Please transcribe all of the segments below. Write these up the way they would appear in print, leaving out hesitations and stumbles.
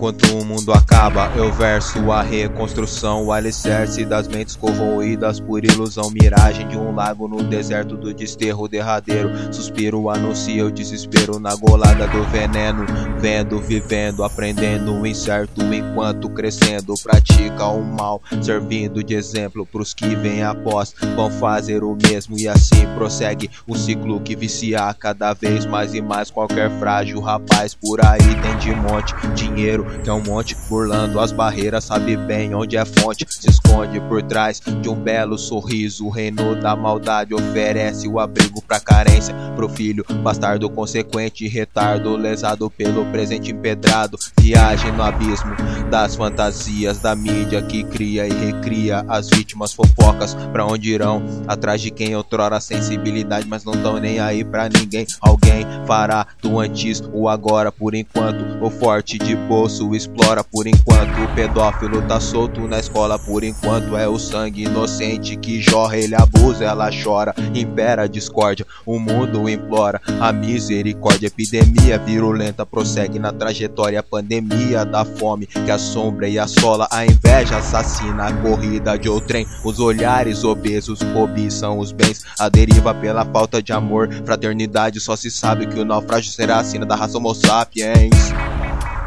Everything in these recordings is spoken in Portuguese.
Enquanto o mundo acaba, eu verso a reconstrução, o alicerce das mentes corroídas por ilusão, miragem de um lago no deserto do desterro derradeiro. Suspiro anuncia o desespero na golada do veneno, vendo, vivendo, aprendendo o incerto enquanto crescendo. Pratica o mal, servindo de exemplo pros que vêm após, vão fazer o mesmo e assim prossegue o ciclo que vicia cada vez mais e mais qualquer frágil rapaz. Por aí tem de monte, dinheiro que é um monte, burlando as barreiras, sabe bem onde é fonte, se esconde por trás de um belo sorriso. O reino da maldade oferece o abrigo pra carência, pro filho bastardo consequente, retardo lesado pelo presente empedrado. Viagem no abismo das fantasias da mídia que cria e recria as vítimas fofocas. Pra onde irão? Atrás de quem outrora sensibilidade, mas não tão nem aí pra ninguém. Alguém fará do antes o agora, por enquanto o forte de bolso explora, por enquanto o pedófilo tá solto na escola, por enquanto é o sangue inocente que jorra, ele abusa, ela chora, impera a discórdia, o mundo implora a misericórdia. Epidemia virulenta prossegue na trajetória, pandemia da fome que assombra e assola, a inveja assassina a corrida de outrem, os olhares obesos cobiçam os bens, a deriva pela falta de amor, fraternidade, só se sabe que o naufrágio será a sina da raça homo sapiens.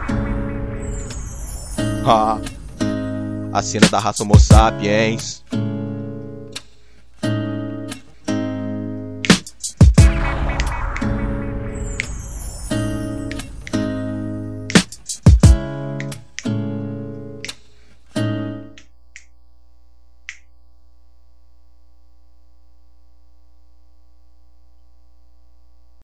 A sina da raça homo sapiens.